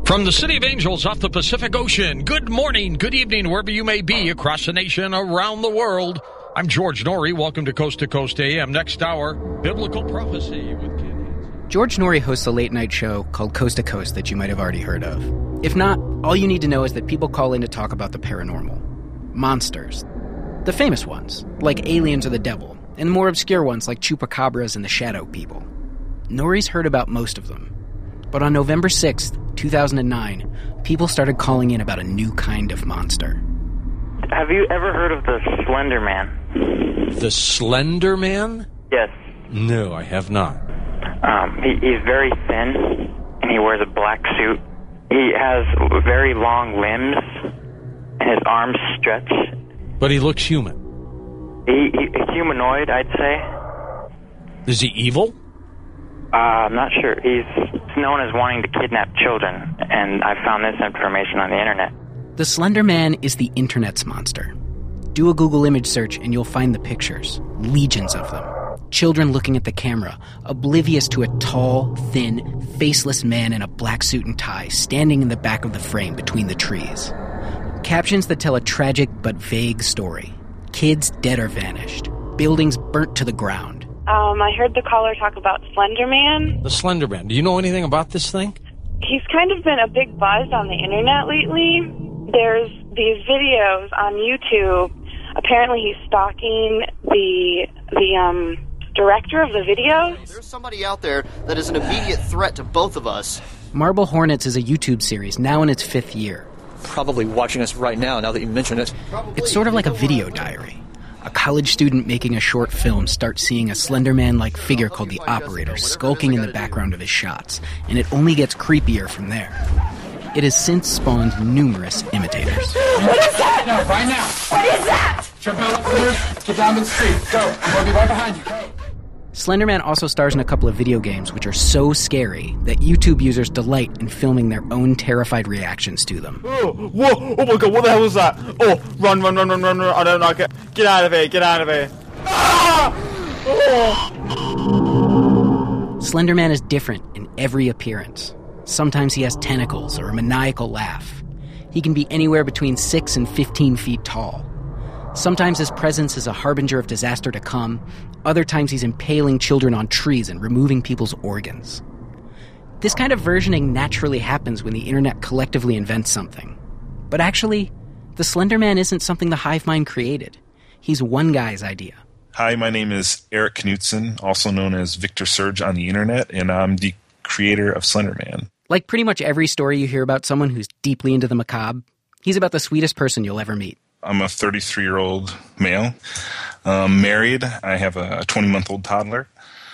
From the City of Angels off the Pacific Ocean, good morning, good evening, wherever you may be across the nation, around the world. I'm George Noory. Welcome to Coast AM. Next hour, Biblical Prophecy with Ken. George Noory hosts a late-night show called Coast to Coast that you might have already heard of. If not, all you need to know is that people call in to talk about the paranormal. Monsters. The famous ones, like aliens or the devil, and the more obscure ones like chupacabras and the shadow people. Noory's heard about most of them. But on November 6th, 2009, people started calling in about a new kind of monster. Have you ever heard of the Slender Man? The Slender Man? Yes. No, I have not. He's very thin, and he wears a black suit. He has very long limbs, and his arms stretch. But he looks human. He's humanoid, I'd say. Is he evil? I'm not sure. He's known as wanting to kidnap children, and I found this information on the internet. The Slender Man is the internet's monster. Do a Google image search and you'll find the pictures. Legions of them. Children looking at the camera, oblivious to a tall, thin, faceless man in a black suit and tie standing in the back of the frame between the trees. Captions that tell a tragic but vague story. Kids dead or vanished. Buildings burnt to the ground. I heard the caller talk about Slender Man. The Slender Man. Do you know anything about this thing? He's kind of been a big buzz on the internet lately. There's these videos on YouTube. Apparently he's stalking the director of the videos. There's somebody out there that is an immediate threat to both of us. Marble Hornets is a YouTube series now in its 5th year. Probably watching us right now that you mention it. It's sort of like a video diary. A college student making a short film starts seeing a Slender Man-like figure called the Operator skulking in the background of his shots, and it only gets creepier from there. It has since spawned numerous imitators. What is that? No, right now. What is that? Jump out first, get down the street. Go. I'm going to be right behind you. Go. Slender Man also stars in a couple of video games which are so scary that YouTube users delight in filming their own terrified reactions to them. Oh, whoa, oh my god, what the hell was that? Oh, run, I don't like it. Get out of here. Ah! Oh. Slender Man is different in every appearance. Sometimes he has tentacles or a maniacal laugh. He can be anywhere between 6 and 15 feet tall. Sometimes his presence is a harbinger of disaster to come. Other times he's impaling children on trees and removing people's organs. This kind of versioning naturally happens when the internet collectively invents something. But actually, the Slender Man isn't something the hive mind created. He's one guy's idea. Hi, my name is Eric Knutson, also known as Victor Surge on the internet, and I'm the creator of Slender Man. Like pretty much every story you hear about someone who's deeply into the macabre, he's about the sweetest person you'll ever meet. I'm a 33-year-old male, married. I have a 20-month-old toddler.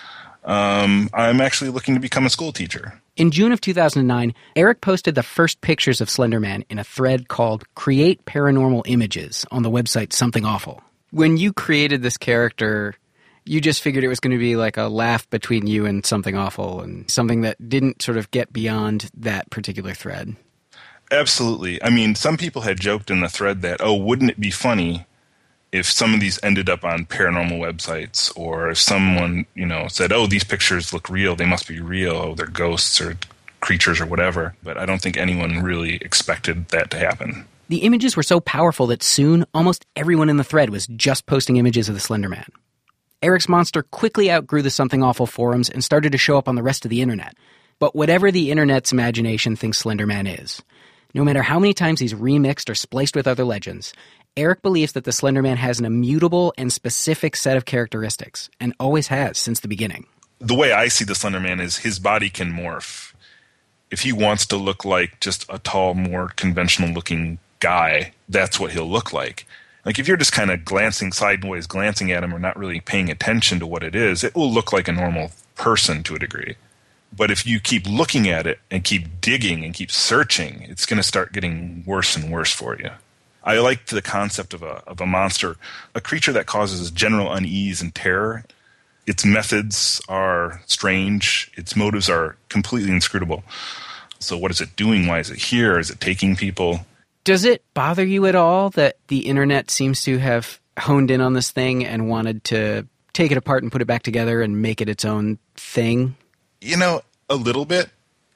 I'm actually looking to become a school teacher. In June of 2009, Eric posted the first pictures of Slender Man in a thread called Create Paranormal Images on the website Something Awful. When you created this character, you just figured it was going to be like a laugh between you and Something Awful and something that didn't sort of get beyond that particular thread. Absolutely. I mean, some people had joked in the thread that, oh, wouldn't it be funny if some of these ended up on paranormal websites, or if someone, said, oh, these pictures look real, they must be real, oh, they're ghosts or creatures or whatever. But I don't think anyone really expected that to happen. The images were so powerful that soon almost everyone in the thread was just posting images of the Slender Man. Eric's monster quickly outgrew the Something Awful forums and started to show up on the rest of the internet. But whatever the internet's imagination thinks Slender Man is, no matter how many times he's remixed or spliced with other legends, Eric believes that the Slender Man has an immutable and specific set of characteristics, and always has since the beginning. The way I see the Slender Man is his body can morph. If he wants to look like just a tall, more conventional-looking guy, that's what he'll look like. Like, if you're just kind of glancing sideways, glancing at him or not really paying attention to what it is, it will look like a normal person to a degree. But if you keep looking at it and keep digging and keep searching, it's going to start getting worse and worse for you. I like the concept of a monster, a creature that causes general unease and terror. Its methods are strange. Its motives are completely inscrutable. So what is it doing? Why is it here? Is it taking people? Does it bother you at all that the internet seems to have honed in on this thing and wanted to take it apart and put it back together and make it its own thing? A little bit.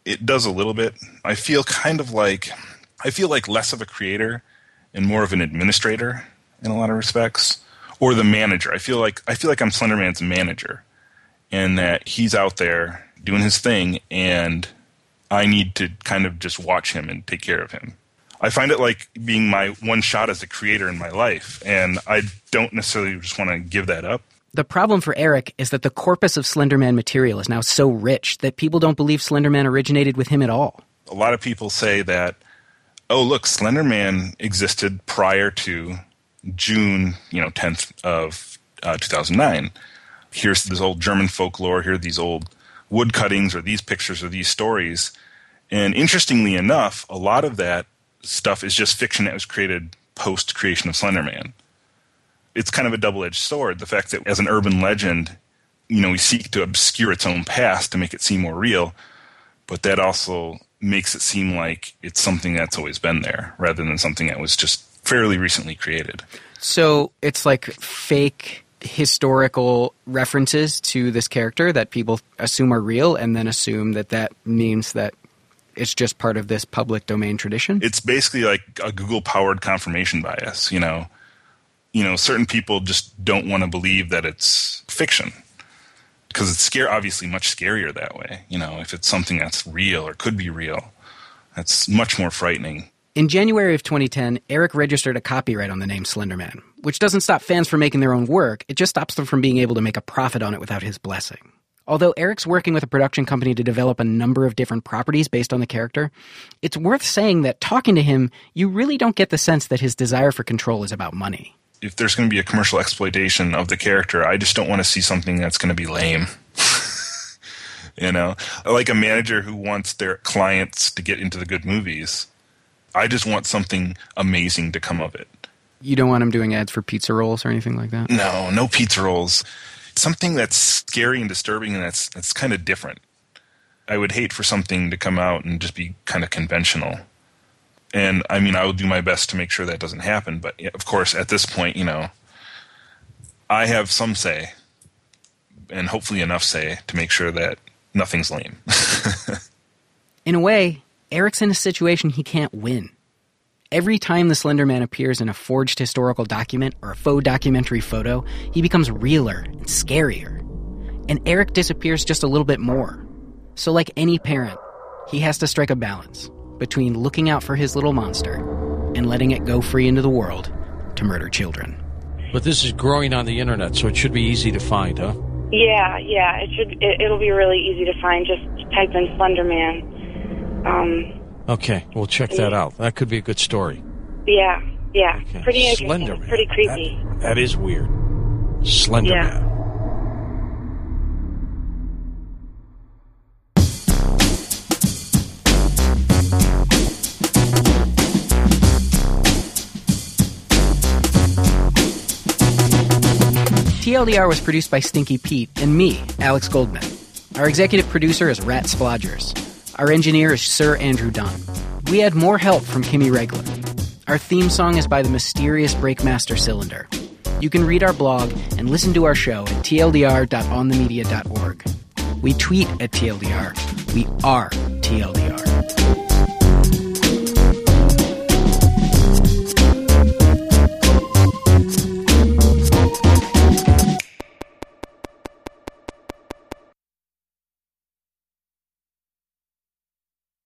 It does a little bit. I feel like less of a creator and more of an administrator in a lot of respects, or the manager. I feel like I'm Slenderman's manager, and that he's out there doing his thing, and I need to kind of just watch him and take care of him. I find it like being my one shot as a creator in my life, and I don't necessarily just want to give that up. The problem for Eric is that the corpus of Slenderman material is now so rich that people don't believe Slenderman originated with him at all. A lot of people say that, oh, look, Slenderman existed prior to June 10th of 2009. Here's this old German folklore, here are these old wood cuttings or these pictures or these stories. And interestingly enough, a lot of that stuff is just fiction that was created post-creation of Slenderman. It's kind of a double-edged sword, the fact that as an urban legend, we seek to obscure its own past to make it seem more real, but that also makes it seem like it's something that's always been there, rather than something that was just fairly recently created. So it's like fake historical references to this character that people assume are real, and then assume that means that it's just part of this public domain tradition? It's basically like a Google-powered confirmation bias, certain people just don't want to believe that it's fiction because it's obviously much scarier that way. If it's something that's real or could be real, that's much more frightening. In January of 2010, Eric registered a copyright on the name Slenderman, which doesn't stop fans from making their own work. It just stops them from being able to make a profit on it without his blessing. Although Eric's working with a production company to develop a number of different properties based on the character, it's worth saying that talking to him, you really don't get the sense that his desire for control is about money. If there's going to be a commercial exploitation of the character, I just don't want to see something that's going to be lame. Like a manager who wants their clients to get into the good movies. I just want something amazing to come of it. You don't want him doing ads for pizza rolls or anything like that? No pizza rolls. Something that's scary and disturbing and that's kind of different. I would hate for something to come out and just be kind of conventional. And, I will do my best to make sure that doesn't happen. But, of course, at this point, I have some say, and hopefully enough say, to make sure that nothing's lame. In a way, Eric's in a situation he can't win. Every time the Slenderman appears in a forged historical document or a faux documentary photo, he becomes realer and scarier. And Eric disappears just a little bit more. So like any parent, he has to strike a balance between looking out for his little monster and letting it go free into the world to murder children. But this is growing on the internet, so it should be easy to find, huh? Yeah, it'll be really easy to find. Just type in Slenderman. Okay, we'll check that out. That could be a good story. Yeah. Okay. Pretty interesting. Slenderman. Pretty creepy. That is weird. Slenderman. Yeah. TLDR was produced by Stinky Pete and me, Alex Goldman. Our executive producer is Rat Splodgers. Our engineer is Sir Andrew Dunn. We had more help from Kimmy Regler. Our theme song is by the mysterious Breakmaster Cylinder. You can read our blog and listen to our show at tldr.onthemedia.org. We tweet at TLDR. We are TLDR.